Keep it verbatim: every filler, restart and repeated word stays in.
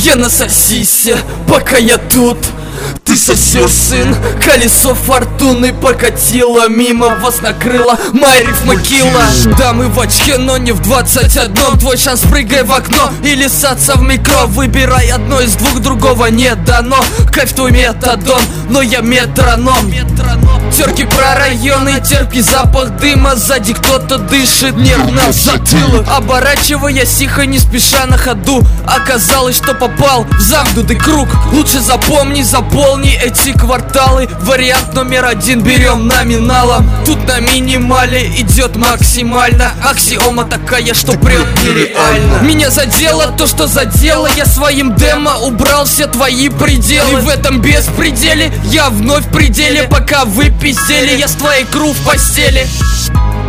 Я насосися, пока я тут. Ты сосешь, сын, колесо фортуны покатило мимо, вас накрыла моя рифмакила. Дамы в очке, но не в двадцать одном. Твой шанс, прыгай в окно или ссаться в микро. Выбирай одно из двух, другого не дано. Кайф твой метадон, но я метроном. Терки про районы, терпкий запах дыма. Сзади кто-то дышит нервно в затылок. Оборачиваясь тихо, не спеша на ходу, оказалось, что попал в замкнутый круг. Лучше запомни, заполни эти кварталы. Вариант номер один берем номиналом. Тут на минимале идет максимально. Аксиома такая, что прям нереально. Меня задело то, что задело. Я своим демо убрал все твои пределы. И в этом беспределе я вновь в пределе. Пока вы пиздели, я с твоей кру в постели.